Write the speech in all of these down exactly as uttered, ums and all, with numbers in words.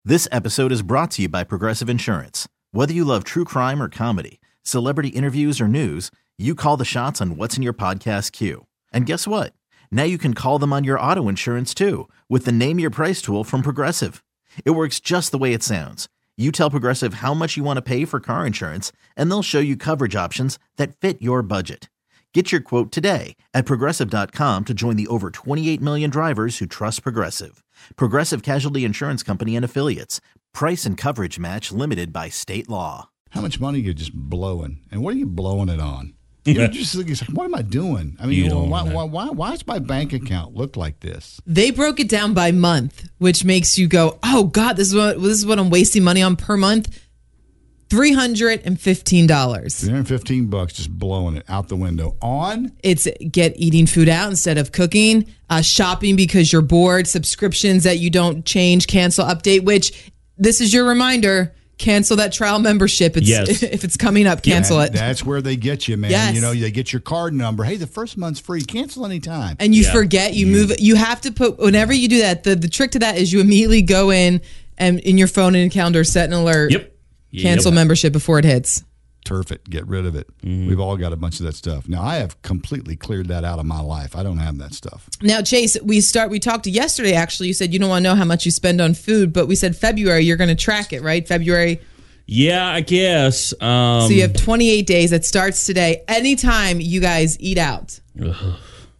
This episode is brought to you by Progressive Insurance. Whether you love true crime or comedy, celebrity interviews or news, you call the shots on what's in your podcast queue. And guess what? Now you can call them on your auto insurance too with the Name Your Price tool from Progressive. It works just the way it sounds. You tell Progressive how much you want to pay for car insurance, and they'll show you coverage options that fit your budget. Get your quote today at Progressive dot com to join the over twenty-eight million drivers who trust Progressive. Progressive Casualty Insurance Company and Affiliates. Price and coverage match limited by state law. How much money are you just blowing? And what are you blowing it on? You're just thinking, what am I doing? I mean, why, why, why, why does my bank account look like this? They broke it down by month, which makes you go, oh, God, this is what this is what I'm wasting money on per month. three hundred fifteen dollars. three hundred fifteen bucks just blowing it out the window on? It's get eating food out instead of cooking, uh, shopping because you're bored, subscriptions that you don't change, cancel, update, which this is your reminder. Cancel that trial membership. It's, yes. If it's coming up, cancel yeah, it. That's where they get you, man. Yes. You know, they get your card number. Hey, the first month's free. Cancel anytime. And you Yeah. forget, you, you move. You have to put, whenever you do that, the, the trick to that is you immediately go in and in your phone and calendar, set an alert. Yep. Cancel yep. membership before it hits. Turf it. Get rid of it. Mm-hmm. We've all got a bunch of that stuff. Now, I have completely cleared that out of my life. I don't have that stuff. Now, Chase, we start. We talked yesterday, actually. You said you don't want to know how much you spend on food, but we said February, you're going to track it, right? February. Yeah, I guess. Um, so you have twenty-eight days. That starts today. Anytime you guys eat out. Ugh,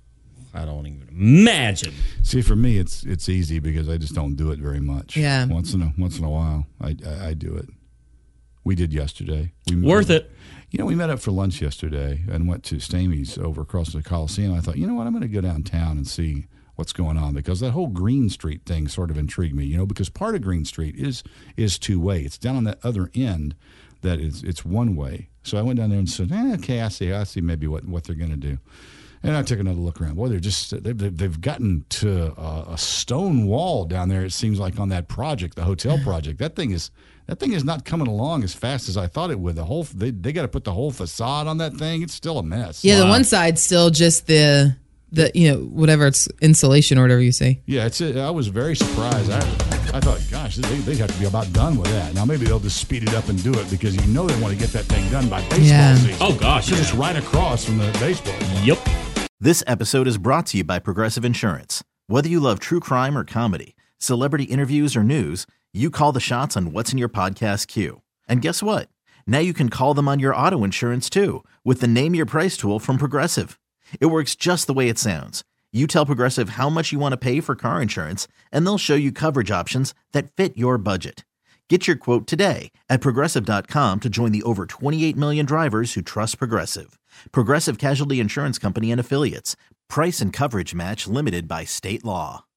I don't even imagine. See, for me, it's it's easy because I just don't do it very much. Yeah. Once in a once in a while, I I, I do it. We did yesterday. We Worth met, it. You know, we met up for lunch yesterday and went to Stamey's over across the Coliseum. I thought, you know what, I'm going to go downtown and see what's going on because that whole Green Street thing sort of intrigued me. You know, because part of Green Street is is two way. It's down on that other end that is it's one way. So I went down there and said, eh, okay, I see, I see maybe what what they're going to do. And I took another look around. Boy, they're just they've they've gotten to a, a stone wall down there. It seems like on that project, the hotel project. That thing is that thing is not coming along as fast as I thought it would. The whole they they got to put the whole facade on that thing. It's still a mess. Yeah, Wow. the one side's still just the the you know whatever it's insulation or whatever you say. Yeah, it's. I was very surprised. I I thought, gosh, they they'd have to be about done with that. Now maybe they'll just speed it up and do it because you know they want to get that thing done by baseball Yeah. season. Oh, gosh, because yeah. it's right across from the baseball. Yep. This episode is brought to you by Progressive Insurance. Whether you love true crime or comedy, celebrity interviews or news, you call the shots on what's in your podcast queue. And guess what? Now you can call them on your auto insurance too with the Name Your Price tool from Progressive. It works just the way it sounds. You tell Progressive how much you want to pay for car insurance, and they'll show you coverage options that fit your budget. Get your quote today at Progressive dot com to join the over twenty-eight million drivers who trust Progressive. Progressive Casualty Insurance Company and Affiliates. Price and coverage match limited by state law.